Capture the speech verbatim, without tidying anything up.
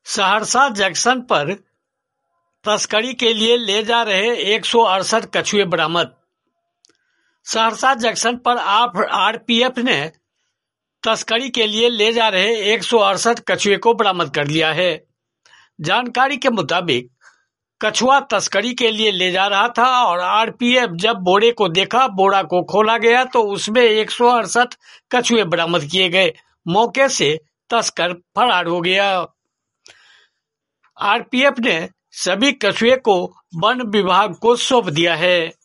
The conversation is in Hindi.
सहरसा जंक्शन पर तस्करी के लिए ले जा रहे एक सौ अड़सठ कछुए बरामद। सहरसा जंक्शन पर आरपीएफ ने तस्करी के लिए ले जा रहे एक सौ अड़सठ कछुए को बरामद कर लिया है। जानकारी के मुताबिक कछुआ तस्करी के लिए ले जा रहा था और आरपीएफ जब बोरे को देखा, बोरा को खोला गया तो उसमें एक सौ अड़सठ कछुए बरामद किए गए। मौके से तस्कर फरार हो गया। आरपीएफ ने सभी कछुए को वन विभाग को सौंप दिया है।